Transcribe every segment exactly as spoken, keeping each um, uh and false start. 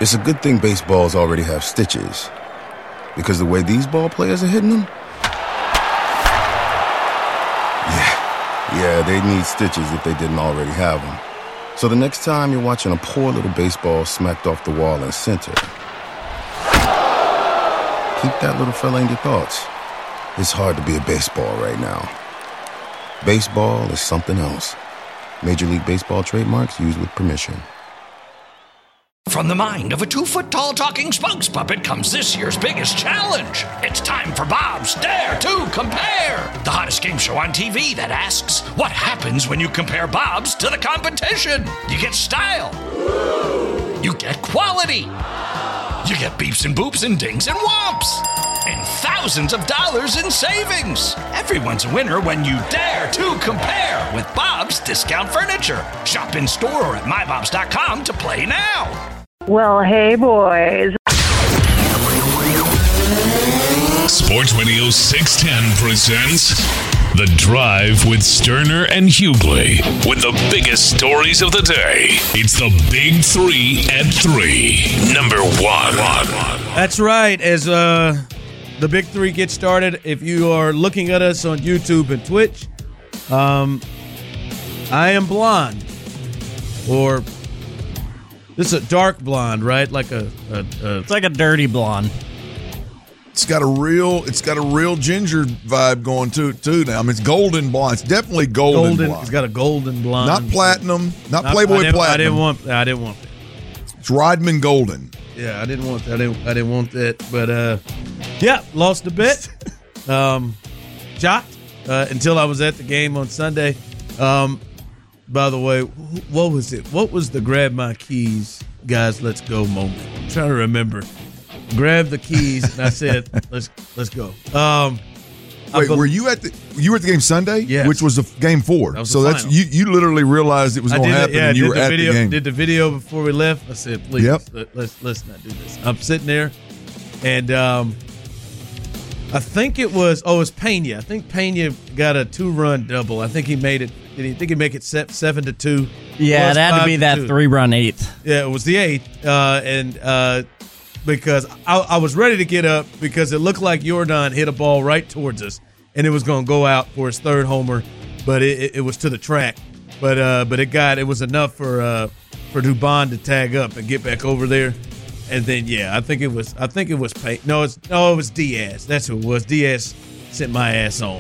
It's a good thing baseballs already have stitches, because the way these ball players are hitting them, yeah, yeah, they need stitches if they didn't already have them. So the next time you're watching a poor little baseball smacked off the wall in center, keep that little fella in your thoughts. It's hard to be a baseball right now. Baseball is something else. Major League Baseball trademarks used with permission. From the mind of a two-foot-tall talking spokes puppet comes this year's biggest challenge. It's time for Bob's Dare to Compare, the hottest game show on T V that asks, what happens when you compare Bob's to the competition? You get style. You get quality. You get beeps and boops and dings and whomps. And thousands of dollars in savings. Everyone's a winner when you dare to compare with Bob's Discount Furniture. Shop in store or at my bobs dot com to play now. Well, hey, boys. Sports Radio six ten presents The Drive with Sterner and Hughley. With the biggest stories of the day, it's the Big Three at Three. Number one. That's right. As uh, the Big Three gets started, if you are looking at us on YouTube and Twitch, um, I am blonde. Or this is a dark blonde, right? Like a, a, a it's like a dirty blonde. It's got a real, it's got a real ginger vibe going to it too. Now, I mean, it's golden blonde. It's definitely golden, golden blonde. It's got a golden blonde, not platinum, not, not Playboy I didn't, platinum. I didn't want, I didn't want that. It's Rodman golden. Yeah, I didn't want that. I didn't, I didn't want that. But uh, yeah, lost a bit. Um, shocked uh, until I was at the game on Sunday. Um, by the way, what was it? What was the grab my keys, guys? Let's go moment. I'm trying to remember. Grabbed the keys and I said, "Let's let's go." Um, Wait, be- were you at the you were at the game Sunday? Yes. Which was the game four. That was so the that's final. you. You literally realized it was going to happen, yeah, and you did were the at video, the game. Did the video before we left. I said, "Please, Yep. let, let's let's not do this." I'm sitting there, and um, I think it was oh, it was Pena. I think Pena got a two run double. I think he made it. Did he think he make it seven to two? Yeah, it had to be that three run eighth. Yeah, it was the eighth, uh, and uh, because I, I was ready to get up because it looked like Jordan hit a ball right towards us, and it was going to go out for his third homer, but it, it, it was to the track. But uh, but it got it was enough for uh, for Dubon to tag up and get back over there, and then yeah, I think it was I think it was Pay- no it's no it was Diaz. That's who it was. Diaz sent my ass on.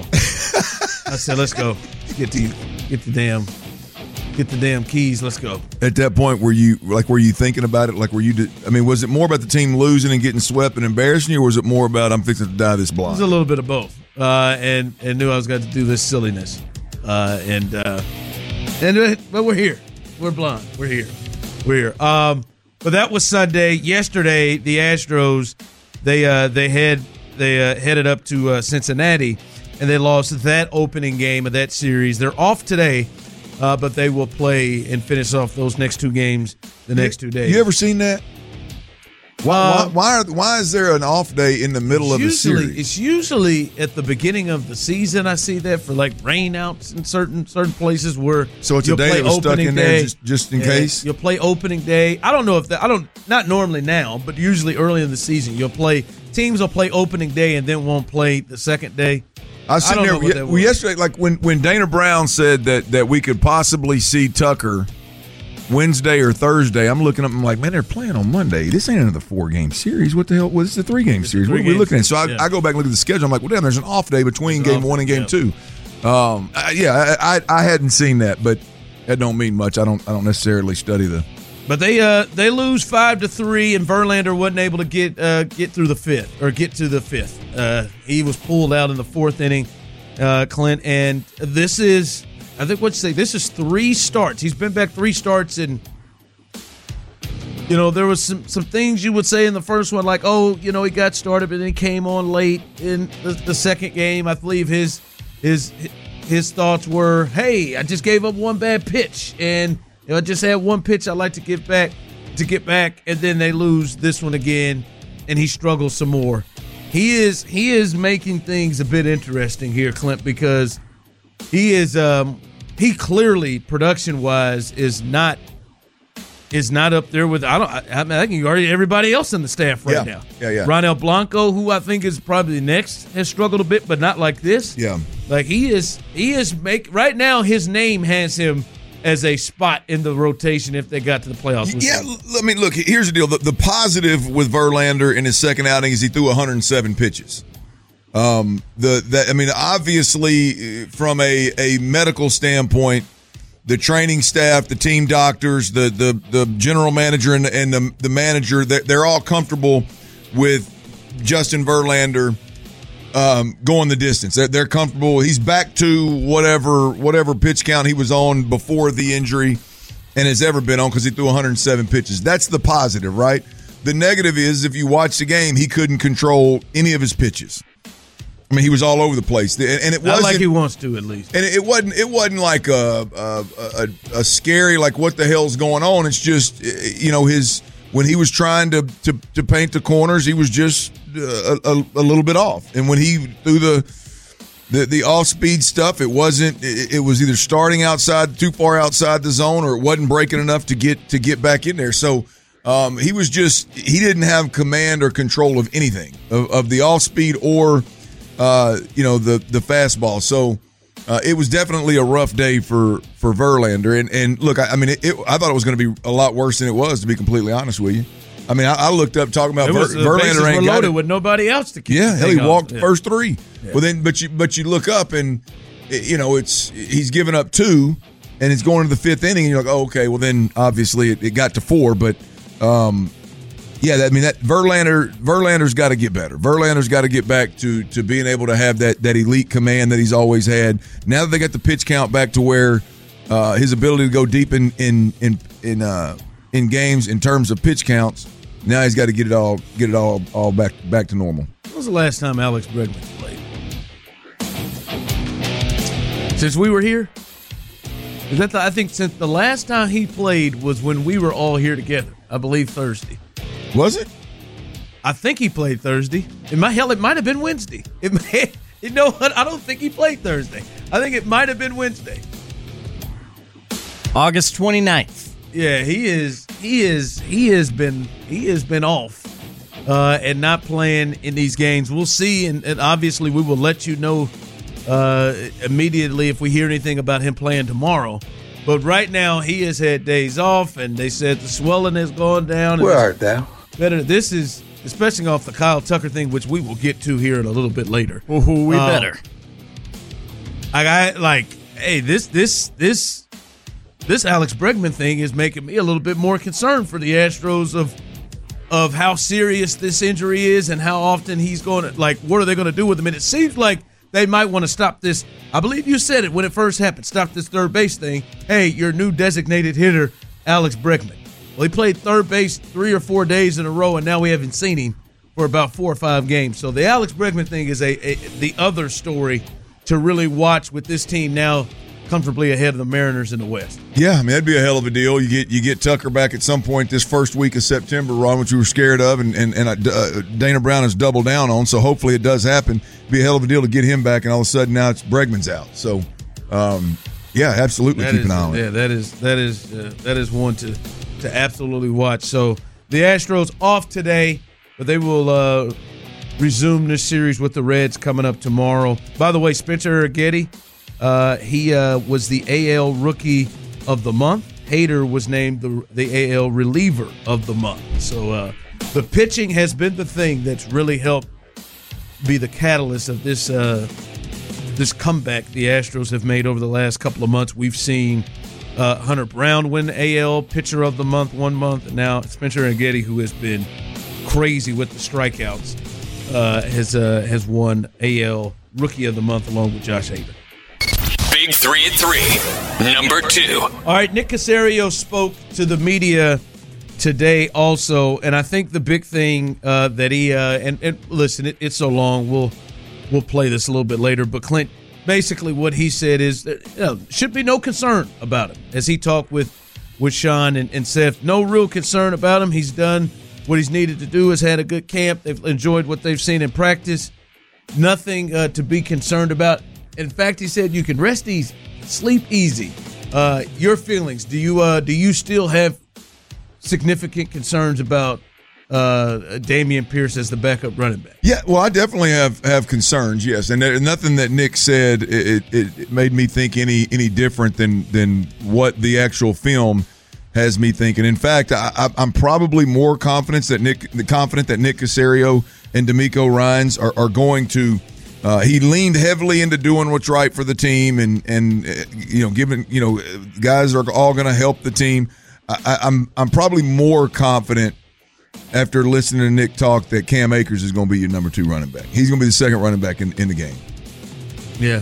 I said, let's go. Let's get the get the damn get the damn keys. Let's go. At that point, were you like were you thinking about it? Like were you? Did, I mean, was it more about the team losing and getting swept and embarrassing you, or was it more about I'm fixing to die this blind? It was a little bit of both, uh, and and knew I was going to do this silliness, uh, and uh, and but we're here. We're blonde. We're here. We're here. Um, but that was Sunday. Yesterday, the Astros they uh, they had they uh, headed up to uh, Cincinnati. And they lost that opening game of that series. They're off today, uh, but they will play and finish off those next two games the next two days. You ever seen that? Why, uh, why, why, are, why is there an off day in the middle of usually, the series? It's usually at the beginning of the season. I see that for like rainouts in certain certain places where so it's a day that was stuck in there just, just in case. You'll play opening day. I don't know if that. I don't not normally now, but usually early in the season you'll play. Teams will play opening day and then won't play the second day. I was sitting there ye- well, yesterday, like when, when Dana Brown said that, that we could possibly see Tucker Wednesday or Thursday. I'm looking up and I'm like, man, they're playing on Monday. This ain't another four-game series. What the hell? Well, this is a three-game it's series. Three what are we looking series, at? So I, yeah. I go back and look at the schedule. I'm like, well, damn, there's an off day between There's game off, one and game yeah. two. Um, I, yeah, I, I I hadn't seen that, but that don't mean much. I don't I don't necessarily study the. But they uh they lose five to three, and Verlander wasn't able to get uh get through the fifth or get to the fifth. Uh, he was pulled out in the fourth inning, uh, Clint. And this is, I think what you say, this is three starts. He's been back three starts, and you know there was some some things you would say in the first one, like, oh, you know, he got started, but then he came on late in the, the second game. I believe his his his thoughts were, hey, I just gave up one bad pitch, and you know, I just had one pitch I'd like to get back to get back, and then they lose this one again, and he struggles some more. He is he is making things a bit interesting here, Clint, because he is um, he clearly production wise is not is not up there with I don't I, I, mean, I think already everybody else in the staff right yeah. now. Yeah, yeah. Ronel Blanco, who I think is probably next, has struggled a bit, but not like this. Yeah, like he is. He is make right now. His name has him as a spot in the rotation if they got to the playoffs. Yeah, let me look. Here's the deal. The, the positive with Verlander in his second outing is he threw one hundred seven pitches. Um, the that I mean, obviously, from a, a medical standpoint, the training staff, the team doctors, the the, the general manager, and, and the the manager, they're, they're all comfortable with Justin Verlander um, going the distance. They're, they're comfortable. He's back to whatever whatever pitch count he was on before the injury and has ever been on because he threw one hundred seven pitches. That's the positive, right? The negative is if you watch the game, he couldn't control any of his pitches. I mean, he was all over the place, and it wasn't not like he wants to, at least. And it wasn't. It wasn't like a a, a a scary like what the hell's going on. It's just you know his when he was trying to to, to paint the corners, he was just a, a, a little bit off. And when he threw the the, the off speed stuff, it wasn't. It, it was either starting outside, too far outside the zone, or it wasn't breaking enough to get to get back in there. So. Um, he was just he didn't have command or control of anything of, of the off speed or. Uh, you know, the the fastball. So uh, it was definitely a rough day for, for Verlander. And and look, I, I mean, it, it, I thought it was going to be a lot worse than it was, to be completely honest with you. I mean, I, I looked up talking about was, Ver, Verlander ain't were got loaded it. with nobody else to keep. Yeah, hell, he walked yeah. first three. Yeah. Well, then, but you but you look up and you know it's he's given up two, and it's going to the fifth inning, and you're like, oh, okay. Well, then obviously it, it got to four, but. Um, Yeah, I mean that Verlander. Verlander's got to get better. Verlander's got to get back to to being able to have that that elite command that he's always had. Now that they got the pitch count back to where uh, his ability to go deep in in in in, uh, in games in terms of pitch counts, now he's got to get it all get it all all back back to normal. When was the last time Alex Bregman played? Since we were here. Is that the, I think since the last time he played was when we were all here together. I believe Thursday. Was it? I think he played Thursday. It might hell. It might have been Wednesday. It may, you know what? I don't think he played Thursday. I think it might have been Wednesday. August twenty-ninth. Yeah, he is. He is. He has been. He has been off uh, and not playing in these games. We'll see, and, and obviously we will let you know uh, immediately if we hear anything about him playing tomorrow. But right now he has had days off, and they said the swelling has gone down. Where art thou? Better. This is especially off the Kyle Tucker thing, which we will get to here in a little bit later. Ooh, we um, better. I got like, hey, this this this this Alex Bregman thing is making me a little bit more concerned for the Astros of of how serious this injury is and how often he's going to like. What are they going to do with him? And it seems like they might want to stop this. I believe you said it when it first happened. Stop this third base thing. Hey, your new designated hitter, Alex Bregman. Well, he played third base three or four days in a row, and now we haven't seen him for about four or five games. So the Alex Bregman thing is a, a the other story to really watch with this team now comfortably ahead of the Mariners in the West. Yeah, I mean that'd be a hell of a deal. You get you get Tucker back at some point this first week of September, Ron, which we were scared of, and and, and uh, Dana Brown has doubled down on. So hopefully it does happen. It'd be a hell of a deal to get him back, and all of a sudden now it's Bregman's out. So, um, yeah, absolutely that keep is, an eye on it. Yeah, that is that is uh, that is one to to absolutely watch. So the Astros off today, but they will uh, resume this series with the Reds coming up tomorrow. By the way, Spencer Arrighetti, uh, he uh, was the A L Rookie of the Month. Hader was named the the A L Reliever of the Month. So uh, the pitching has been the thing that's really helped be the catalyst of this uh, this comeback the Astros have made over the last couple of months. We've seen uh, Hunter Brown win A L Pitcher of the Month one month, and now Spencer Arrighetti, who has been crazy with the strikeouts, uh, has uh, has won A L Rookie of the Month along with Josh Hader. Big three at three, number two. All right, Nick Caserio spoke to the media today also, and I think the big thing uh, that he uh, and, and listen, it, it's so long. We'll we'll play this a little bit later, but Clint, basically what he said is that, you know, should be no concern about him as he talked with with Sean and, and Seth. No real concern about him. He's done what he's needed to do. Has had a good camp. They've enjoyed what they've seen in practice. Nothing uh, to be concerned about. In fact, he said you can rest easy, sleep easy. Uh, your feelings? Do you uh, do you still have significant concerns about uh, Dameon Pierce as the backup running back. Yeah, well, I definitely have, have concerns, yes. And there, nothing that Nick said it, it, it made me think any any different than than what the actual film has me thinking. In fact, I, I, I'm probably more confident that Nick confident that Nick Caserio and D'Amico Ryans are, are going to. Uh, he leaned heavily into doing what's right for the team, and and uh, you know, giving you know, guys are all going to help the team. I, I'm I'm probably more confident after listening to Nick talk that Cam Akers is going to be your number two running back. He's going to be the second running back in, in the game. Yeah.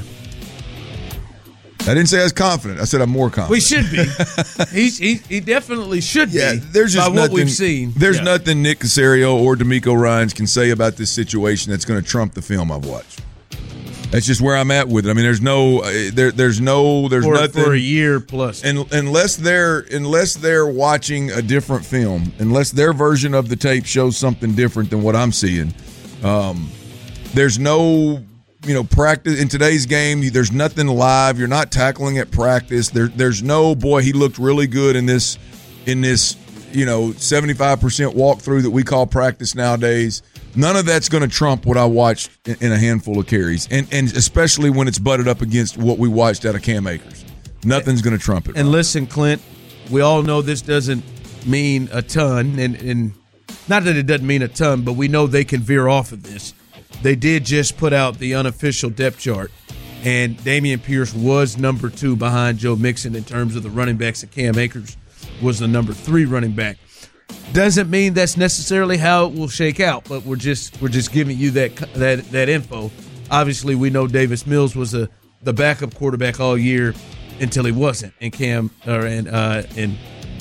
I didn't say I was confident. I said I'm more confident. We should be. He's, he he definitely should yeah, be. There's just by nothing, what we've seen. There's yeah. nothing Nick Caserio or D'Amico Ryans can say about this situation that's going to trump the film I've watched. That's just where I'm at with it. I mean, there's no, uh, there, there's no, there's for, nothing for a year plus. And unless they're unless they're watching a different film, unless their version of the tape shows something different than what I'm seeing, um, there's no, you know, practice in today's game. There's nothing live. You're not tackling at practice. There, there's no boy. He looked really good in this, in this, you know, seventy-five percent walkthrough that we call practice nowadays. None of that's going to trump what I watched in a handful of carries, and and especially when it's butted up against what we watched out of Cam Akers. Nothing's going to trump it. And listen, Clint, we all know this doesn't mean a ton, and, and not that it doesn't mean a ton, but we know they can veer off of this. They did just put out the unofficial depth chart, and Dameon Pierce was number two behind Joe Mixon in terms of the running backs, and Cam Akers was the number three running back. Doesn't mean that's necessarily how it will shake out, but we're just we're just giving you that that that info. Obviously, we know Davis Mills was a the backup quarterback all year until he wasn't, and Cam or and uh, and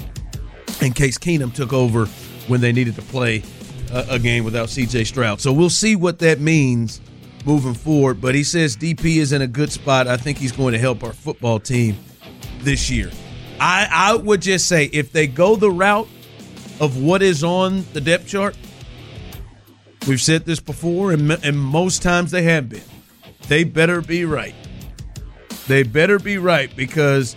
and Case Keenum took over when they needed to play a, a game without C J Stroud. So we'll see what that means moving forward. But he says D P is in a good spot. I think he's going to help our football team this year. I I would just say if they go the route of what is on the depth chart, we've said this before, and, and most times they have been, they better be right. They better be right, because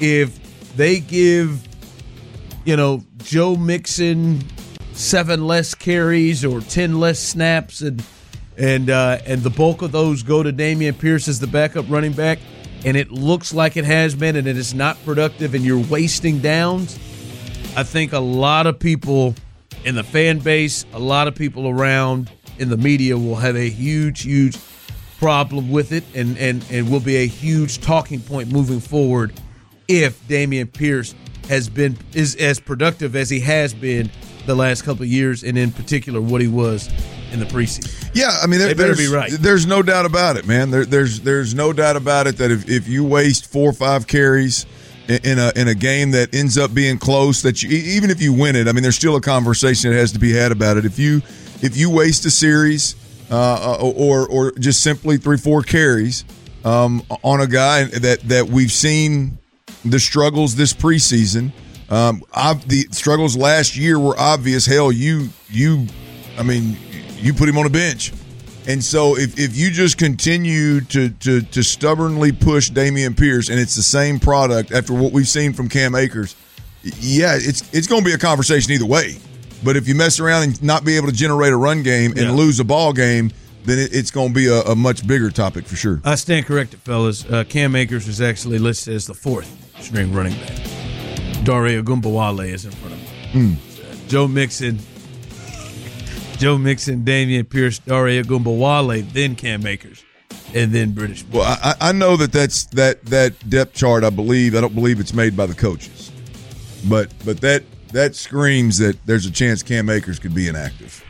if they give, you know, Joe Mixon seven less carries or ten less snaps, and and uh, and the bulk of those go to Dameon Pierce as the backup running back, and it looks like it has been, and it is not productive, and you're wasting downs, I think a lot of people in the fan base, a lot of people around in the media will have a huge, huge problem with it, and, and, and will be a huge talking point moving forward if Dameon Pierce has been is as productive as he has been the last couple of years, and in particular what he was in the preseason. Yeah, I mean, there, they better there's, be right. There's no doubt about it, man. There, there's there's no doubt about it that if, if you waste four or five carries in a in a game that ends up being close, that you, even if you win it, I mean, there's still a conversation that has to be had about it. If you if you waste a series uh, or or just simply three four carries um, on a guy that that we've seen the struggles this preseason, um, I've, the struggles last year were obvious. Hell, you you, I mean, you put him on a bench. And so if, if you just continue to, to to stubbornly push Dameon Pierce, and it's the same product after what we've seen from Cam Akers, yeah, it's it's going to be a conversation either way. But if you mess around and not be able to generate a run game and yeah. lose a ball game, then it, it's going to be a, a much bigger topic for sure. I stand corrected, fellas. Uh, Cam Akers is actually listed as the fourth string running back. Dare Ogunbowale is in front of him. Mm. Uh, Joe Mixon. Joe Mixon, Dameon Pierce, Dare Ogunbowale, then Cam Akers, and then British. Well, I, I know that that's that that depth chart. I believe I don't believe it's made by the coaches, but but that that screams that there's a chance Cam Akers could be inactive.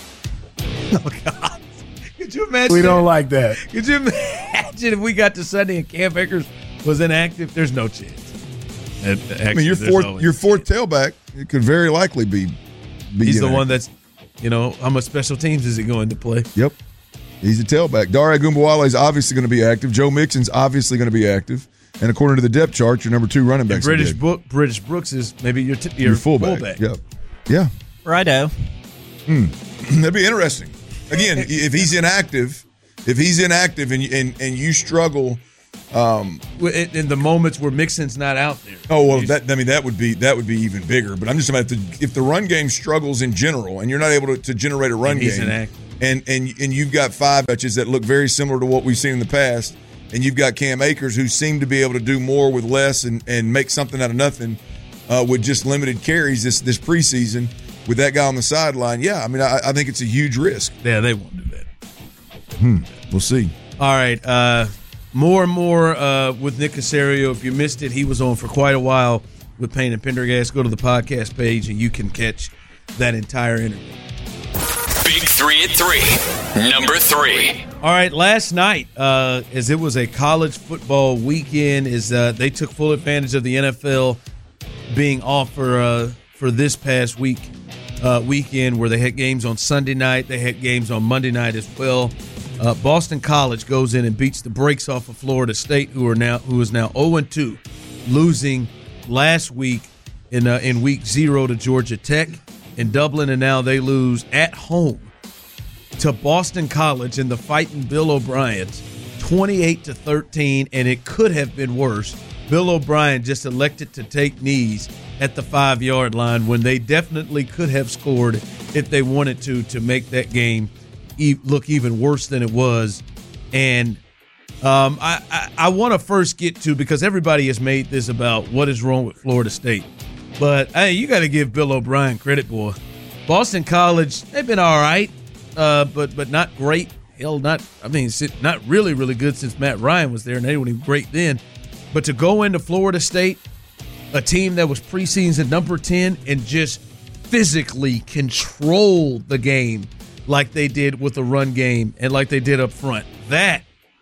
Oh God! Could you imagine? We don't like that. Could you imagine if we got to Sunday and Cam Akers was inactive? There's no chance. Actually, I mean, your fourth your fourth tailback, it could very likely be. be He's inactive. the one that's. You know, how much special teams is he going to play? Yep. He's a tailback. Dare Ogunbowale is obviously going to be active. Joe Mixon's obviously going to be active. And according to the depth chart, your number two running back. British Book, British Brooks is maybe your, t- your, your fullback. fullback. Yep. Yeah. Righto. Hmm. That'd be interesting. Again, if he's inactive, if he's inactive and and, and you struggle Um, in, in the moments where Mixon's not out there. Oh well, that I mean that would be that would be even bigger. But I'm just about the, if the run game struggles in general, and you're not able to, to generate a run and he's game, an and and and you've got five touches that look very similar to what we've seen in the past, and you've got Cam Akers who seem to be able to do more with less and, and make something out of nothing uh, with just limited carries this this preseason with that guy on the sideline. Yeah, I mean I, I think it's a huge risk. Yeah, they won't do that. Hmm. We'll see. All right. Uh, More and more uh, with Nick Caserio. If you missed it, he was on for quite a while with Payne and Pendergast. Go to the podcast page and you can catch that entire interview. Big three at three. Number three. All right, last night, uh, as it was a college football weekend, is uh, they took full advantage of the N F L being off for uh, for this past week uh, weekend, where they had games on Sunday night, they had games on Monday night as well. Uh, Boston College goes in and beats the brakes off of Florida State, who are now who is now oh and two, losing last week in uh, in week zero to Georgia Tech in Dublin, and now they lose at home to Boston College in the Fighting Bill O'Briens, twenty-eight to thirteen, and it could have been worse. Bill O'Brien just elected to take knees at the five-yard line when they definitely could have scored if they wanted to to make that game look even worse than it was. And um, I, I, I want to first get to, because everybody has made this about what is wrong with Florida State. But, hey, you got to give Bill O'Brien credit, boy. Boston College, they've been all right, uh, but but not great. Hell, not, I mean, not really, really good since Matt Ryan was there, and they weren't even great then. But to go into Florida State, a team that was preseason number ten, and just physically control the game like they did with the run game and like they did up front. That,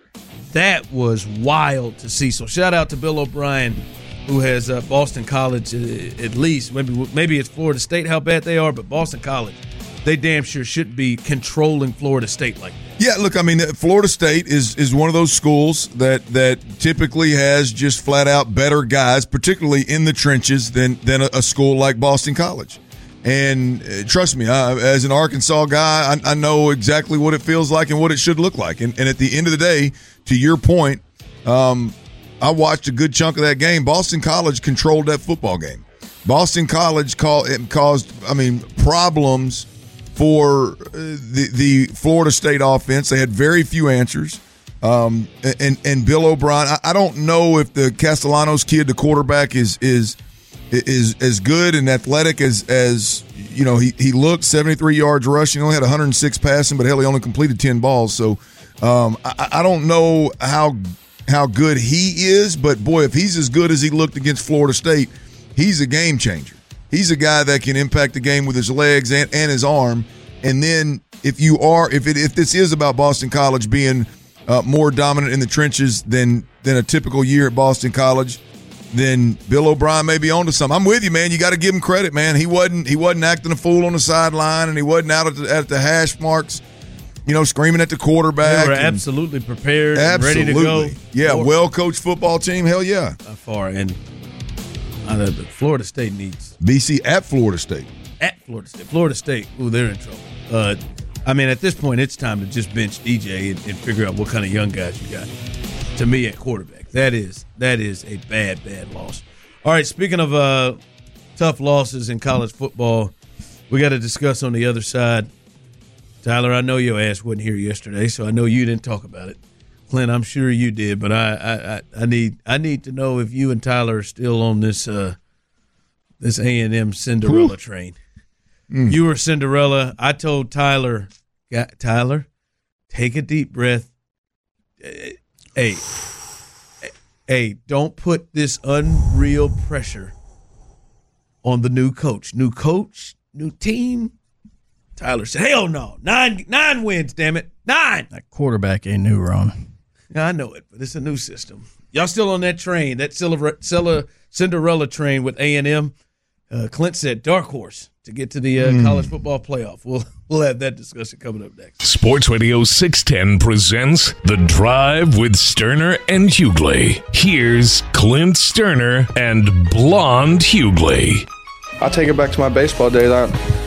that was wild to see. So shout out to Bill O'Brien, who has uh, Boston College, uh, at least. Maybe maybe it's Florida State, how bad they are, but Boston College, they damn sure shouldn't be controlling Florida State like that. Yeah, look, I mean, Florida State is is one of those schools that that typically has just flat out better guys, particularly in the trenches, than than a, a school like Boston College. And uh, trust me, I, as an Arkansas guy, I, I know exactly what it feels like and what it should look like. And, and at the end of the day, to your point, um, I watched a good chunk of that game. Boston College controlled that football game. Boston College call, it caused, I mean, problems for the, the Florida State offense. They had very few answers. Um, and, and Bill O'Brien, I, I don't know if the Castellanos kid, the quarterback, is is – is as good and athletic as, as you know, he, he looked, seventy-three yards rushing, he only had one hundred six passing, but hell, he only completed ten balls. So um, I, I don't know how how good he is, but boy, if he's as good as he looked against Florida State, he's a game changer. He's a guy that can impact the game with his legs and, and his arm. And then if you are, if it if this is about Boston College being uh, more dominant in the trenches than than a typical year at Boston College, then Bill O'Brien may be onto something. I'm with you, man. You got to give him credit, man. He wasn't he wasn't acting a fool on the sideline, and he wasn't out at the, at the hash marks, you know, screaming at the quarterback. They were and, absolutely prepared absolutely. and ready to go. Yeah, well-coached football team. Hell yeah. By far. And uh, Florida State needs. B C at Florida State. At Florida State. Florida State, ooh, they're in trouble. Uh, I mean, at this point, it's time to just bench D J and, and figure out what kind of young guys you got. To me, at quarterback. That is that is a bad, bad loss. All right, speaking of uh, tough losses in college football, we got to discuss on the other side. Tyler, I know your ass wasn't here yesterday, so I know you didn't talk about it. Clint, I'm sure you did, but I I, I, I need I need to know if you and Tyler are still on this uh, this A and M Cinderella train. Mm. You were Cinderella. I told Tyler, Tyler, take a deep breath. Hey, hey, don't put this unreal pressure on the new coach. New coach, new team. Tyler said, hell no. Nine nine wins, damn it. Nine. That quarterback ain't new, Ron. I know it, but it's a new system. Y'all still on that train, that Cinderella train with A and M. Uh, Clint said dark horse to get to the uh, mm. college football playoff. We'll we'll have that discussion coming up next. Sports Radio six ten presents The Drive with Sterner and Hughley. Here's Clint Sterner and Blonde Hughley. I take it back to my baseball days. I,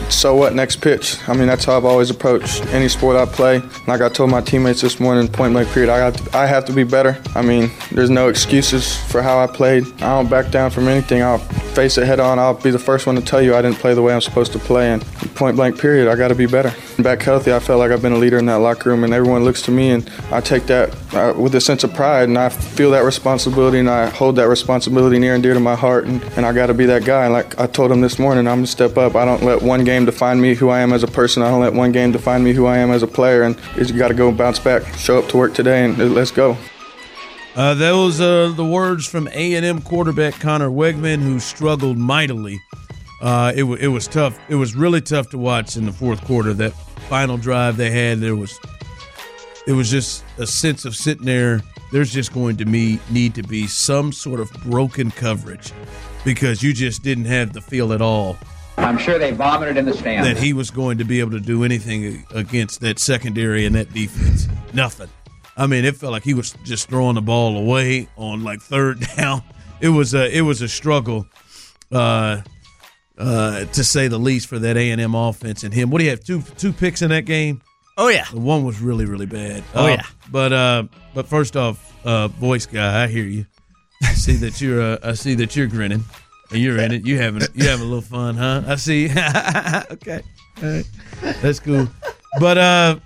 so what, next pitch. I mean, that's how I've always approached any sport I play. Like I told my teammates this morning, point blank period, I have to, I have to be better. I mean, there's no excuses for how I played. I don't back down from anything. I'll face it head on. I'll be the first one to tell you I didn't play the way I'm supposed to play, and point blank period, I got to be better. Back healthy, I felt like I've been a leader in that locker room, and everyone looks to me, and I take that uh, with a sense of pride, and I feel that responsibility, and I hold that responsibility near and dear to my heart, and, and I got to be that guy. And like I told him this morning, I'm going to step up. I don't let one game define me who I am as a person. I don't let one game define me who I am as a player, and you got to go bounce back, show up to work today, and let's go. Uh, those are the words from A and M quarterback Connor Wegman, who struggled mightily. Uh, it, w- it was tough. It was really tough to watch in the fourth quarter. That final drive they had, there was it was just a sense of sitting there. There's just going to be, need to be some sort of broken coverage because you just didn't have the feel at all. I'm sure they vomited in the stands. That he was going to be able to do anything against that secondary and that defense. Nothing. I mean, it felt like he was just throwing the ball away on like third down. It was a it was a struggle, uh, uh, to say the least, for that A and M offense and him. What do you have? Two two picks in that game? Oh yeah, the one was really really bad. Oh uh, yeah. But uh, but first off, uh, voice guy, I hear you. I see that you're uh, I see that you're grinning. And you're in it. You having you having a little fun, huh? I see. Okay, all right, that's cool. But uh,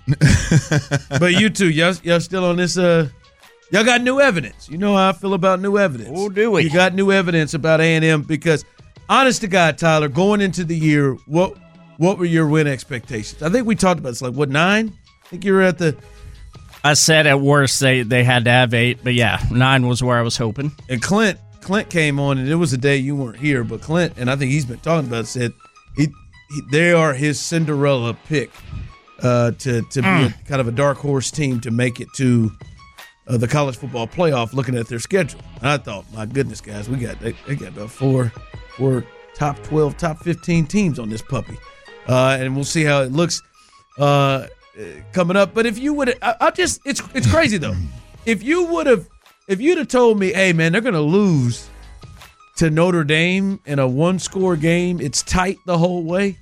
but you two, y'all, y'all still on this? Uh, y'all got new evidence. You know how I feel about new evidence. Oh, do we? You got new evidence about A and M because, honest to God, Tyler, going into the year, what what were your win expectations? I think we talked about this. Like what, nine? I think you were at the. I said at worst they they had to have eight, but yeah, nine was where I was hoping. And Clint Clint came on, and it was a day you weren't here, but Clint, and I think he's been talking about it, said he, he they are his Cinderella pick. Uh, to to mm. be a, kind of a dark horse team to make it to uh, the college football playoff, looking at their schedule. And I thought, my goodness, guys, we got they, they got about four four top twelve, top fifteen teams on this puppy, uh, and we'll see how it looks uh, coming up. But if you would, I, I just it's it's crazy though. If you would have, if you'd have told me, hey man, they're gonna lose to Notre Dame in a one score game, it's tight the whole way.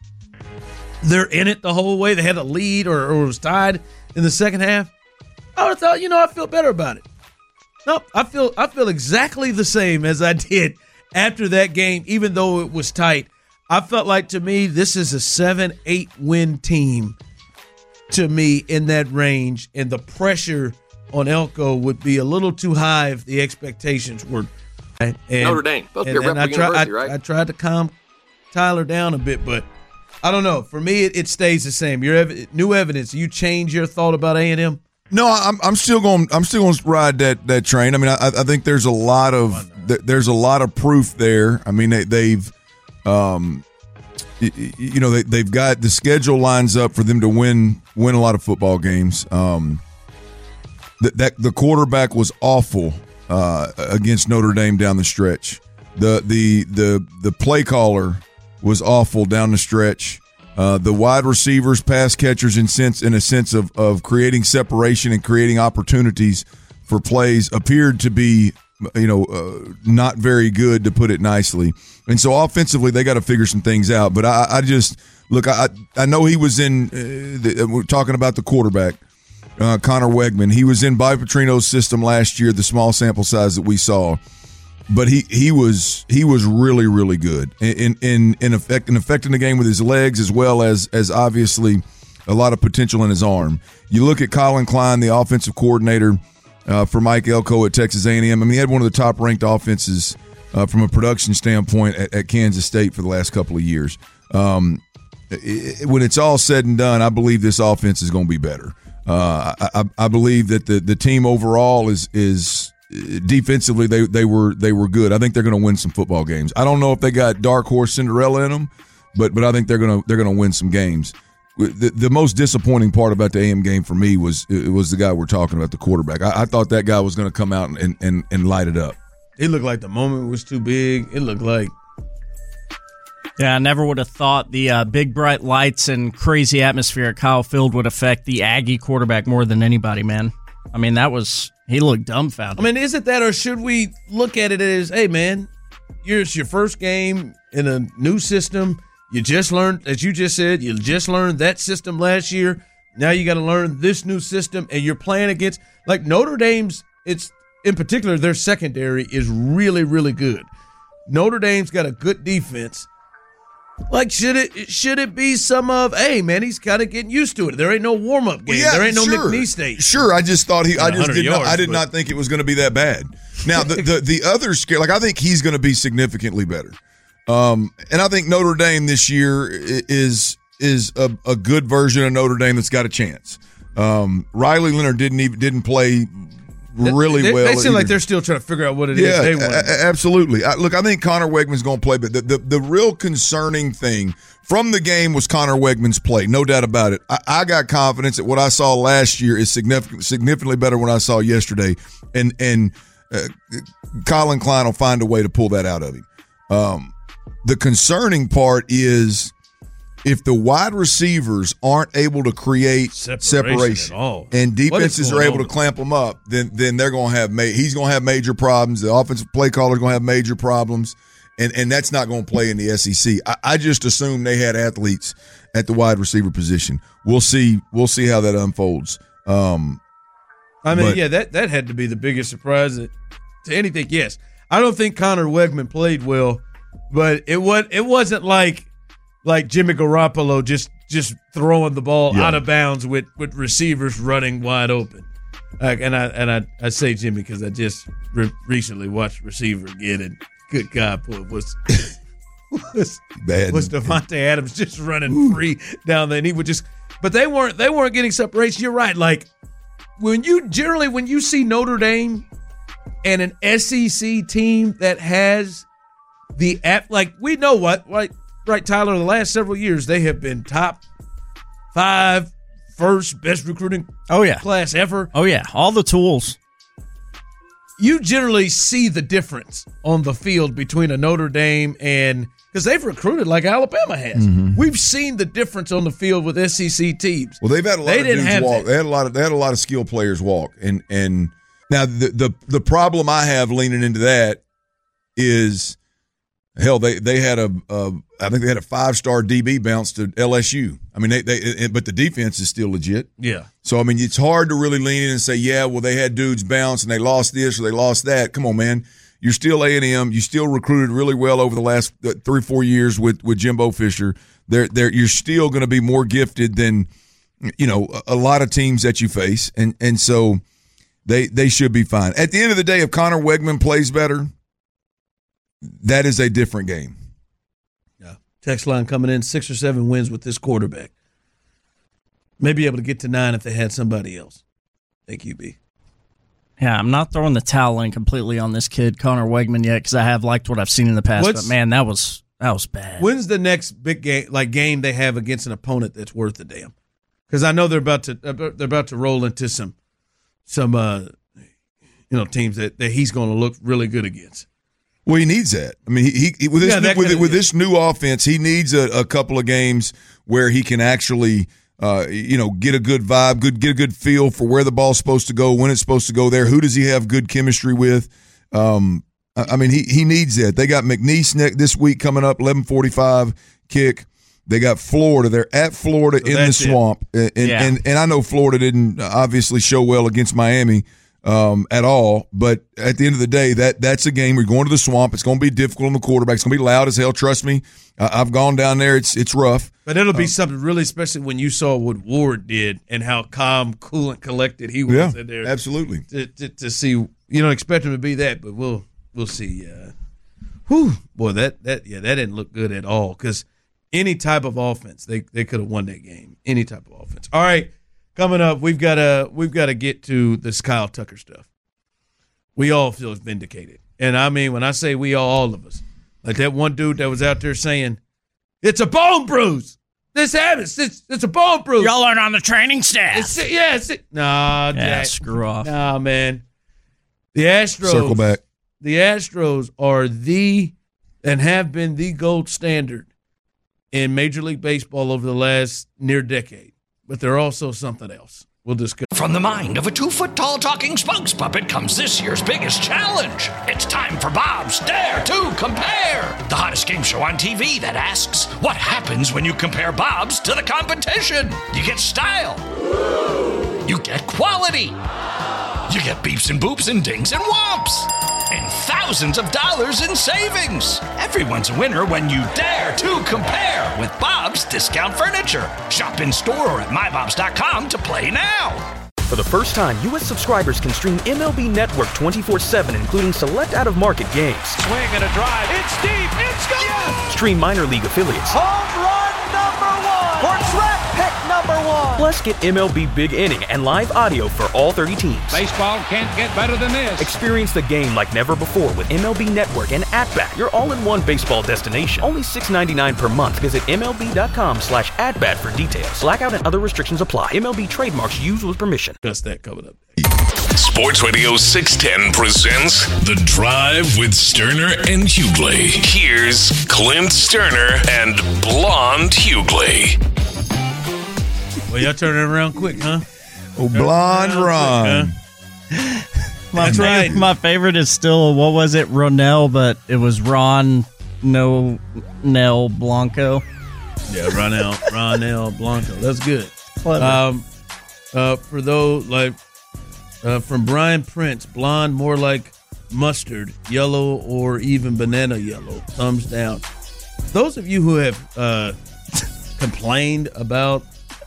They're in it the whole way. They had a lead or, or was tied in the second half. I would have thought, you know, I feel better about it. Nope, I feel I feel exactly the same as I did after that game, even though it was tight. I felt like, to me, this is a seven, eight win team to me in that range, and the pressure on Elko would be a little too high if the expectations were. And, Notre Dame, both and, be a and I, try, university, I, right? I tried to calm Tyler down a bit, but I don't know. For me, it, it stays the same. Your ev- new evidence. You change your thought about A and M? No, I'm I'm still going. I'm still going to ride that that train. I mean, I, I think there's a lot of th- there's a lot of proof there. I mean, they, they've, um, you, you know, they they've got the schedule lines up for them to win win a lot of football games. Um, that that the quarterback was awful uh, against Notre Dame down the stretch. The the the the play caller was awful down the stretch. Uh, the wide receivers, pass catchers, in sense in a sense of, of creating separation and creating opportunities for plays, appeared to be, you know, uh, not very good, to put it nicely. And so offensively, they got to figure some things out. But I, I just look. I I know he was in. Uh, the, we're talking about the quarterback, uh, Connor Wegman. He was in Bobby Petrino's system last year. The small sample size that we saw. But he, he was he was really really good in in in effect in affecting the game with his legs, as well as as obviously a lot of potential in his arm. You look at Colin Klein, the offensive coordinator uh, for Mike Elko at Texas A and M. I mean, he had one of the top ranked offenses uh, from a production standpoint at, at Kansas State for the last couple of years. Um, it, when it's all said and done, I believe this offense is going to be better. Uh, I, I, I believe that the the team overall is is. Defensively, they they were they were good. I think they're going to win some football games. I don't know if they got dark horse Cinderella in them, but but I think they're going to they're going to win some games. The, the most disappointing part about the A M game for me was it was the guy we're talking about, the quarterback. I, I thought that guy was going to come out and, and and light it up. It looked like the moment was too big. It looked like. Yeah, I never would have thought the uh, big bright lights and crazy atmosphere at Kyle Field would affect the Aggie quarterback more than anybody, man. I mean, that was. He looked dumbfounded. I mean, is it that, or should we look at it as, hey, man, it's your first game in a new system. You just learned, as you just said, you just learned that system last year. Now you got to learn this new system, and you're playing against like Notre Dame's. It's in particular their secondary is really, really good. Notre Dame's got a good defense. Like, should it should it be some of, hey, man, he's kind of getting used to it. There ain't no warm-up game. Well, yeah, there ain't no sure. McNeese State. Sure, I just thought he – I just did, yards, not, I did but. not think it was going to be that bad. Now, the, the, the other scare – like, I think he's going to be significantly better. Um, and I think Notre Dame this year is is a, a good version of Notre Dame that's got a chance. Um, Riley Leonard didn't even didn't play – really they, well. They seem like they're still trying to figure out what it yeah, is they want. A- absolutely. I, look, I think Connor Wegman's going to play, but the, the, the real concerning thing from the game was Connor Wegman's play, no doubt about it. I, I got confidence that what I saw last year is significant, significantly better than what I saw yesterday, and and uh, Colin Klein will find a way to pull that out of him. Um, the concerning part is if the wide receivers aren't able to create separation, separation at all. and defenses are able to clamp them up, then then they're going to have ma- he's going to have major problems. The offensive play caller is going to have major problems, and and that's not going to play in the S E C. I, I just assumed they had athletes at the wide receiver position. We'll see. We'll see how that unfolds. Um, I mean, but, yeah, that that had to be the biggest surprise to anything. Yes, I don't think Connor Wegman played well, but it was it wasn't like. Like Jimmy Garoppolo just just throwing the ball yeah. out of bounds with, with receivers running wide open. Uh, and I and I, I say Jimmy because I just re- recently watched receiver again, and good God, boy, was was bad. Was Devontae Adams just running Ooh. free down there? And he would just, but they weren't they weren't getting separation. You're right. Like when you generally when you see Notre Dame and an S E C team that has the app, like we know what like. Right, Tyler, the last several years, they have been top five, first best recruiting oh, yeah. class ever. Oh, yeah. All the tools. You generally see the difference on the field between a Notre Dame and – because they've recruited like Alabama has. Mm-hmm. We've seen the difference on the field with S E C teams. Well, they've had a lot they of didn't dudes have walk. That. They had a lot of they had a lot of skilled players walk. And and now the the, the problem I have leaning into that is – hell, they they had a, a I think they had a five star D B bounce to L S U. I mean, they they but the defense is still legit. Yeah. So I mean, it's hard to really lean in and say, yeah, well, they had dudes bounce and they lost this or they lost that. Come on, man, you're still A and M. You still recruited really well over the last three or four years with with Jimbo Fisher. They're they're you're still going to be more gifted than you know a lot of teams that you face, and and so they they should be fine. At the end of the day, if Connor Wegman plays better, that is a different game. Yeah. Text line coming in, six or seven wins with this quarterback. Maybe able to get to nine if they had somebody else. Thank you, B. Yeah, I'm not throwing the towel in completely on this kid, Connor Wegman, yet because I have liked what I've seen in the past. What's, but, man, that was that was bad. When's the next big game like game they have against an opponent that's worth a damn? Because I know they're about to they're about to roll into some some uh, you know teams that, that he's going to look really good against. Well, he needs that. I mean, he, he with this yeah, new, with, of, with this new offense, he needs a, a couple of games where he can actually, uh, you know, get a good vibe, good get a good feel for where the ball's supposed to go, when it's supposed to go there. Who does he have good chemistry with? Um, I, I mean, he he needs that. They got McNeese next this week coming up, eleven forty-five kick. They got Florida. They're at Florida so in the swamp, and, and, yeah. and and I know Florida didn't obviously show well against Miami. Um, at all, but at the end of the day, that that's a game. We're going to the swamp. It's going to be difficult on the quarterback. It's going to be loud as hell. Trust me, uh, I've gone down there. It's it's rough. But it'll be um, something really special when you saw what Ward did and how calm, cool, and collected he was yeah, in there. Absolutely. To, to, to see, you don't expect him to be that, but we'll we'll see. Uh, whew, boy, that that yeah, that didn't look good at all. Because any type of offense, they they could have won that game. Any type of offense. All right. Coming up, we've got to we've got to get to this Kyle Tucker stuff. We all feel vindicated, and I mean when I say we all, all of us, like that one dude that was out there saying, "It's a bone bruise. This happens. It's it's a bone bruise." Y'all aren't on the training staff. It's, yeah, it's it. Nah, yeah, Jack. Screw off. Nah, man. The Astros. Circle back. The Astros are the and have been the gold standard in Major League Baseball over the last near decade. But they're also something else. We'll discuss. From the mind of a two-foot-tall talking spokes puppet comes this year's biggest challenge. It's time for Bob's Dare to Compare, the hottest game show on T V that asks, what happens when you compare Bob's to the competition? You get style. You get quality. You get beeps and boops and dings and whomps. And thousands of dollars in savings. Everyone's a winner when you dare to compare with Bob's Discount Furniture. Shop in store or at my bobs dot com to play now. For the first time, U S subscribers can stream M L B Network twenty-four seven, including select out-of-market games. Swing and a drive. It's deep. It's gone. Yes! Stream minor league affiliates. Home run number one. For draft pick number one. Plus, get M L B Big Inning and live audio for all thirty teams. Baseball can't get better than this. Experience the game like never before with M L B Network and At-Bat, your all-in-one baseball destination. Only six dollars and ninety-nine cents per month. Visit M L B dot com slash at-bat for details. Blackout and other restrictions apply. M L B trademarks used with permission. Just that coming up. Sports Radio six ten presents The Drive with Sterner and Hughley. Here's Clint Sterner and Blonde Hughley. Well, y'all turning it around quick, huh? Oh, Blonde Ron. Huh? My, That's favorite, right. my favorite is still, what was it, Ronell, but it was Ron, no, Nel Blanco. Yeah, Ronell, Ronell Blanco. That's good. Clever. Um, uh, for those, like, uh, from Brian Prince, blonde more like mustard, yellow, or even banana yellow. Thumbs down. Those of you who have uh, complained about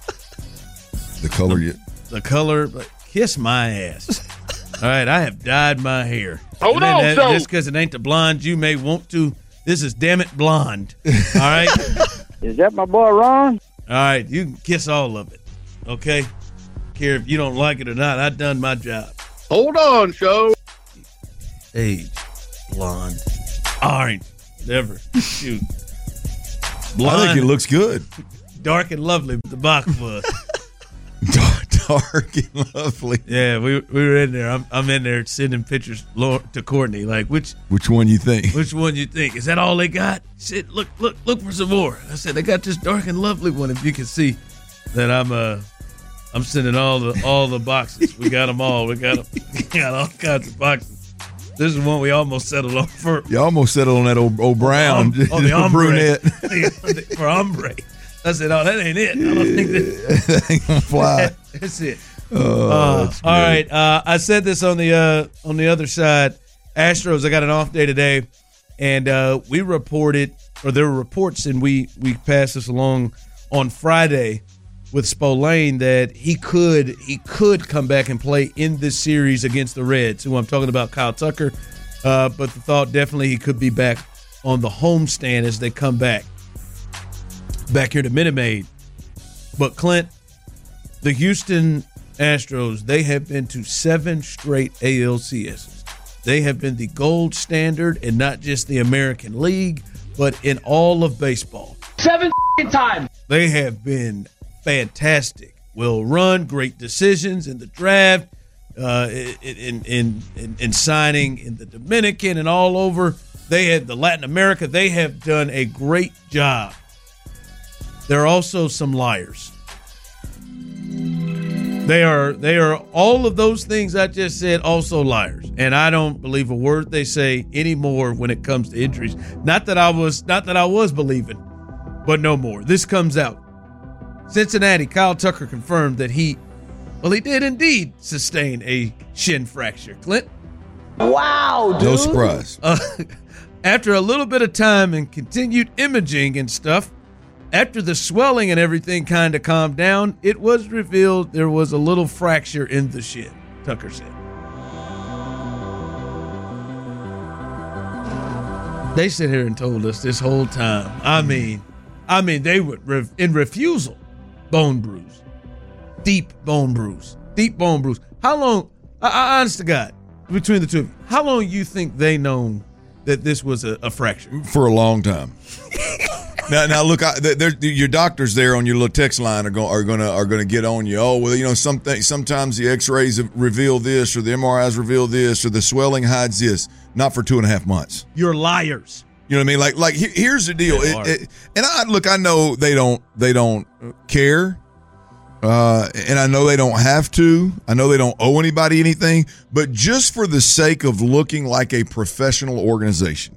The color, the, you. the color, like, kiss my ass. All right, I have dyed my hair. Hold And then on, that- so- Just because it ain't the blonde you may want to. This is Damn It Blonde. All right? Is that my boy Ron? All right, you can kiss all of it. Okay? Care if you don't like it or not. I done my job. Hold on, show. Age, blonde, orange, whatever. Shoot. Blonde, I think it looks good. dark and lovely. The box was. Dark, dark and lovely. Yeah, we we were in there. I'm I'm in there sending pictures lo- to Courtney. Like, which Which one you think? which one you think? Is that all they got? She said, look look look for some more. I said they got this dark and lovely one. If you can see that I'm uh I'm sending all the all the boxes. We got them all. We got 'em- we got all kinds of boxes. This is one we almost settled on for. You almost settled on that old, old brown, Oh, the ombre. brunette. For ombre. I said, oh, that ain't it. I don't think that, That ain't gonna fly. that's it. Oh, Uh, that's all good. right. Uh, I said this on the uh, on the other side. Astros, I got an off day today, and uh, we reported, or there were reports, and we we passed this along on Friday with Spolane that he could he could come back and play in this series against the Reds. Who I'm talking about, Kyle Tucker. Uh, but the thought definitely he could be back on the homestand as they come back back here to Minute Maid. But Clint, the Houston Astros, they have been to seven straight A L C Ss. They have been the gold standard in not just the American League, but in all of baseball. Seven times. They have been fantastic. Well run, great decisions in the draft, uh, in, in, in, in signing in the Dominican and all over. They had the Latin America. They have done a great job. There are also some liars. They are they are all of those things I just said, also liars. And I don't believe a word they say anymore when it comes to injuries. Not that I was not that I was believing, but no more. This comes out. Cincinnati, Kyle Tucker confirmed that he well, he did indeed sustain a shin fracture. Clint? Wow, dude. No surprise. Uh, after a little bit of time and continued imaging and stuff, after the swelling and everything kind of calmed down, it was revealed there was a little fracture in the shin, Tucker said. They sit here and told us this whole time. I mean, I mean, they would, re- in refusal, bone bruise, deep bone bruise, deep bone bruise. How long, I, I, honest to God, between the two of you, how long you think they known that this was a, a fracture? For a long time. Now, now look, I, they're, your doctors there on your little text line are going are going to are going to get on you. Oh, well, you know, something. Sometimes the X-rays reveal this, or the M R Is reveal this, or the swelling hides this. Not for two and a half months. You're liars. You know what I mean? Like, like he- here's the deal. They It, are. it, and I look, I know they don't they don't care. Uh, and I know they don't have to. I know they don't owe anybody anything. But just for the sake of looking like a professional organization,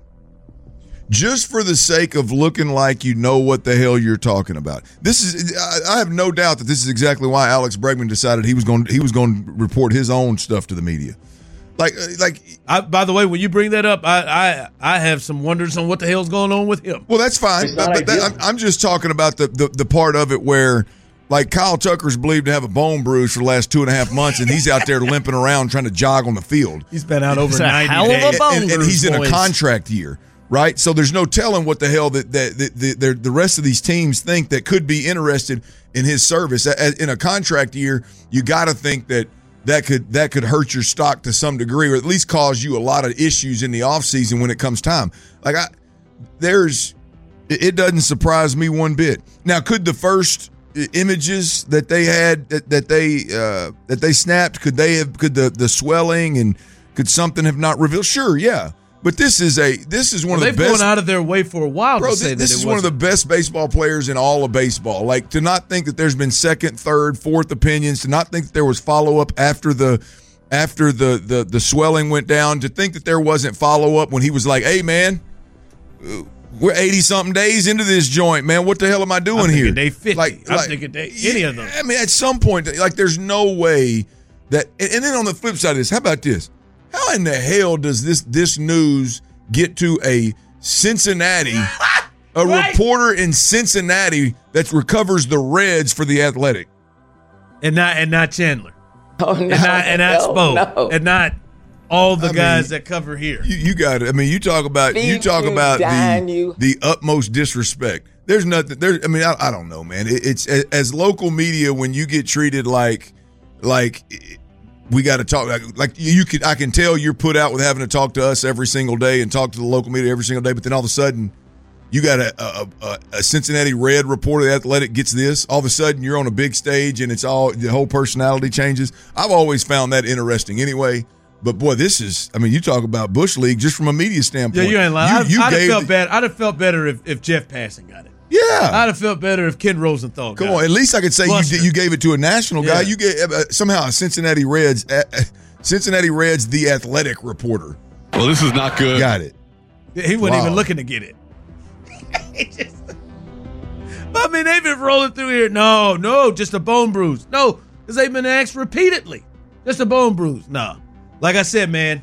just for the sake of looking like you know what the hell you're talking about. This is I have no doubt that this is exactly why Alex Bregman decided he was going he was going to report his own stuff to the media. Like like I, by the way, when you bring that up, I, I I have some wonders on what the hell's going on with him. Well, that's fine. But, but that, I'm, I'm just talking about the, the the part of it where like Kyle Tucker's believed to have a bone bruise for the last two and a half months, and he's out there limping around trying to jog on the field. He's been out over It's ninety a hell days. of a bone and, and bruise, he's in a boys. contract year. Right, so there's no telling what the hell that that the, the, the, the rest of these teams think that could be interested in his service. In a contract year, you got to think that that could that could hurt your stock to some degree, or at least cause you a lot of issues in the offseason when it comes time. Like I, there's, it doesn't surprise me one bit. Now, could the first images that they had that, that they uh, that they snapped, could they have could the the swelling and could something have not revealed? Sure, yeah. But this is a this is one well, of the they've best. gone out of their way for a while Bro, to say this, that this it is one of the best baseball players in all of baseball. Like to not think that there's been second, third, fourth opinions. To not think that there was follow up after the after the the the swelling went down. To think that there wasn't follow up when he was like, "Hey, man, we're eighty something days into this joint, man. What the hell am I doing I'm here?" Day fifty. Like, I'm like, thinking day any of them. I mean, at some point, like, there's no way that. And, and then on the flip side of this, how about this? How in the hell does this this news get to a Cincinnati, a Right. reporter in Cincinnati that recovers the Reds for The Athletic, and not and not Chandler, Oh, no. and not and not no, Spo, no. and not all the I guys mean, that cover here. you, you got it. I mean, you talk about you Feed talk you, about dine the you. the utmost disrespect. There's nothing there. I mean, I, I don't know, man. It, it's as, as local media when you get treated like like. We got to talk like, like you can. I can tell you're put out with having to talk to us every single day and talk to the local media every single day. But then all of a sudden, you got a a, a, a Cincinnati Red reporter, The Athletic gets this. All of a sudden, you're on a big stage and it's all the whole personality changes. I've always found that interesting, anyway. But boy, this is. I mean, you talk about Bush League just from a media standpoint. Yeah, you ain't lying. I'd, You, you I'd have gave felt the- bad. I'd have felt better if, if Jeff Passan got it. Yeah, I'd have felt better if Ken Rosenthal got come it. on. At least I could say you, Buster. did, you gave it to a national guy. Yeah. You gave uh, somehow a Cincinnati Reds, uh, uh, Cincinnati Reds, The Athletic reporter. Well, this is not good. Got it. He wasn't Wow. even looking to get it. He just- I mean, they've been rolling through here. No, no, just a bone bruise. No, because they've been asked repeatedly. Just a bone bruise. No. Like I said, man,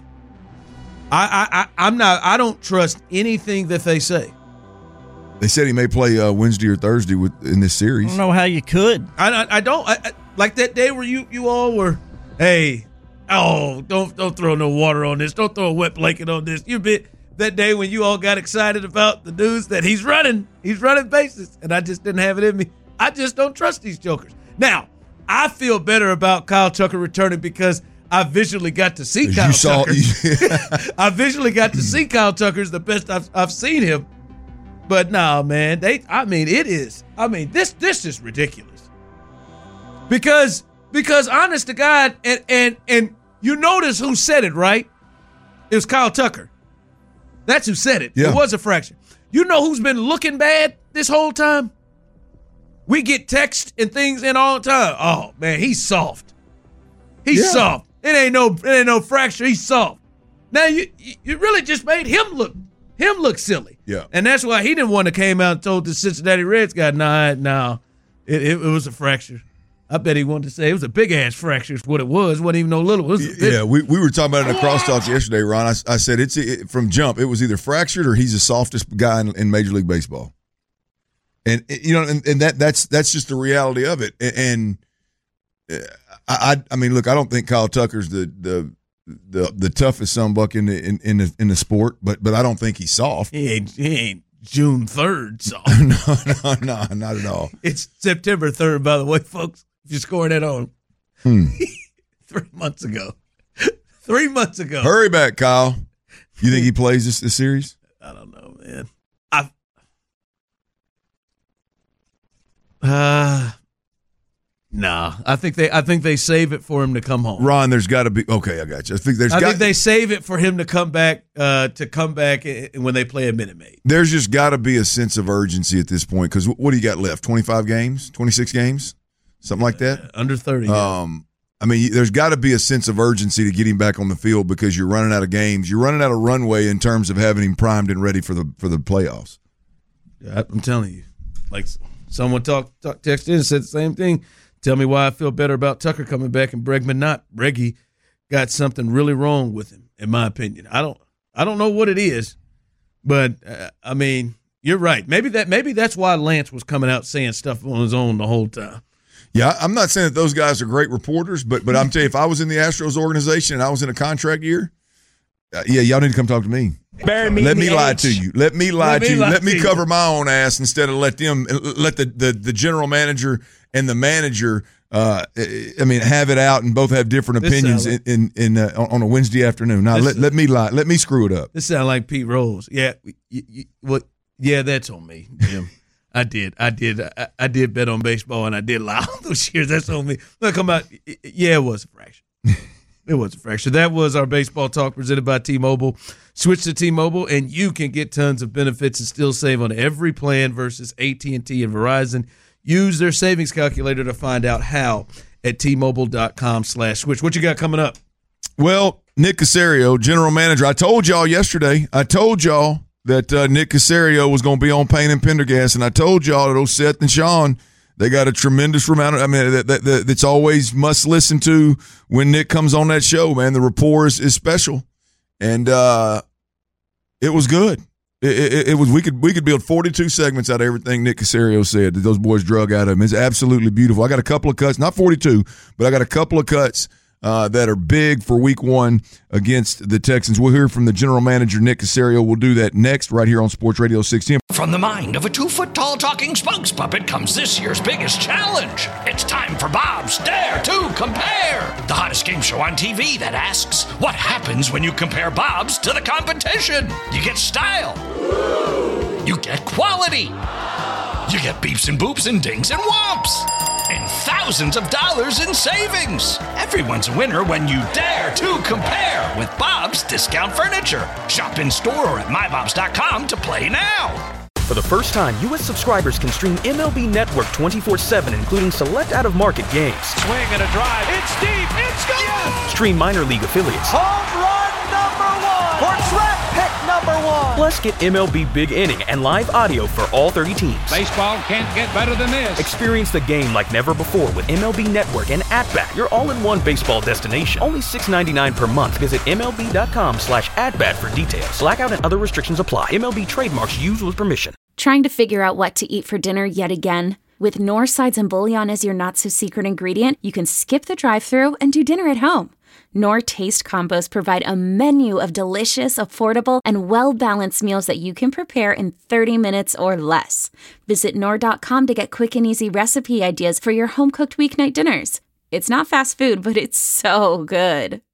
I, I, I, I'm not. I don't trust anything that they say. They said he may play uh, Wednesday or Thursday with in this I series. don't know how you could. I, I, I don't I, I, like that day where you, you all were. Hey, oh, don't don't throw no water on this. Don't throw a wet blanket on this. You bit that day when you all got excited about the news that he's running, he's running bases, and I just didn't have it in me. I just don't trust these jokers. Now, I feel better about Kyle Tucker returning because I visually got to see Kyle You saw, Tucker. I visually got to see Kyle Tucker's the best I've, I've seen him. But no, man, they. I mean, it is. I mean, this this is ridiculous. Because because honest to God, and and and you notice who said it, right? It was Kyle Tucker. That's who said it. Yeah. It was a fracture. You know who's been looking bad this whole time? We get text and things in all the time. Oh man, he's soft. He's Yeah. soft. It ain't no it ain't no fracture. He's soft. Now you you really just made him look him look silly. Yeah. And that's why he didn't want to came out and told the Cincinnati Reds guy, nah, no, it, it, it was a fracture. I bet he wanted to say it was a big ass fracture. Is what it was. It wasn't even no little. It was a big, yeah, we, we were talking about it in a crosstalk yesterday, Ron. I, I said it's it, from jump. It was either fractured or he's the softest guy in, in Major League Baseball. And you know, and, and that that's that's just the reality of it. And, and I, I I mean, look, I don't think Kyle Tucker's the the the, the toughest sunbuck in the in, in the in the sport, but but I don't think he's soft. He ain't he ain't June third soft. no, no, no, not at all. It's September third, by the way, folks. If you're scoring that on Hmm. three months ago, three months ago. Hurry back, Kyle. You think he plays this, this series? I don't know, man. I uh no. I think they I think they save it for him to come home. Ron, there's got to be okay. I got you. I think there's I got think they save it for him to come back uh, to come back when they play a Minute Maid. there's just got to be a sense of urgency at this point because what do you got left? twenty-five games, twenty-six games, something like that. Uh, under thirty. Um, I mean, there's got to be a sense of urgency to get him back on the field because you're running out of games. You're running out of runway in terms of having him primed and ready for the for the playoffs. Yeah, I'm telling you, like someone talked, talk, texted in and said the same thing. Tell me why I feel better about Tucker coming back and Bregman not. Breggy got something really wrong with him, in my opinion. I don't, I don't know what it is, but uh, I mean, you're right. Maybe that, maybe that's why Lance was coming out saying stuff on his own the whole time. Yeah, I'm not saying that those guys are great reporters, but but I'm telling you, if I was in the Astros organization and I was in a contract year, uh, yeah, y'all need to come talk to me. Bury me let in me the lie H. to you. Let me lie Let to me you. lie Let to me you. cover my own ass instead of let them let the the, the general manager and the manager. Uh, I mean, have it out and both have different This opinions sound in in, in uh, on a Wednesday afternoon. Now This let, is- let me lie. Let me screw it up. This sounds like Pete Rose. Yeah, you, you, what? Yeah, that's on me, Jim. I did, I did, I, I did bet on baseball, and I did lie all those years. That's on me. Look, come out. Yeah, it was a fraction. It was a fraction. That was our baseball talk presented by T-Mobile. Switch to T-Mobile, and you can get tons of benefits and still save on every plan versus A T and T and Verizon. Use their savings calculator to find out how at T-Mobile.com slash switch. What you got coming up? Well, Nick Caserio, general manager. I told y'all yesterday. I told y'all that uh, Nick Caserio was going to be on Payne and Pendergast, and I told y'all that old Seth and Sean, they got a tremendous amount of, I mean, that, that, that, that's always must listen to when Nick comes on that show, man. The rapport is, is special, and uh, it was good. It, it, it was we could we could build forty-two segments out of everything Nick Caserio said that those boys drug out of him. It's absolutely beautiful. I got a couple of cuts, not forty-two, but I got a couple of cuts uh, that are big for week one against the Texans. We'll hear from the general manager, Nick Caserio. We'll do that next right here on Sports Radio six ten. From the mind of a two-foot-tall talking spokes puppet comes this year's biggest challenge. It's time for Bob's Dare to Compare, the hottest game show on T V that asks, what happens when you compare Bob's to the competition? You get style. You get quality. You get beeps and boops and dings and whomps. And thousands of dollars in savings. Everyone's a winner when you dare to compare with Bob's Discount Furniture. Shop in store or at my bobs dot com to play now. For the first time, U S subscribers can stream M L B Network twenty-four seven, including select out-of-market games. Swing and a drive. It's deep. It's gone. Yes. Stream minor league affiliates. Home run number one. Or draft pick number one. Plus, get M L B Big Inning and live audio for all thirty teams. Baseball can't get better than this. Experience the game like never before with M L B Network and At-Bat, your all-in-one baseball destination. Only six dollars and ninety-nine cents per month. Visit M L B dot com slash at-bat for details. Blackout and other restrictions apply. M L B trademarks used with permission. Trying to figure out what to eat for dinner yet again? With Knorr Sides and Bouillon as your not-so-secret ingredient, you can skip the drive-thru and do dinner at home. Knorr Taste Combos provide a menu of delicious, affordable, and well-balanced meals that you can prepare in thirty minutes or less. Visit Knorr dot com to get quick and easy recipe ideas for your home-cooked weeknight dinners. It's not fast food, but it's so good.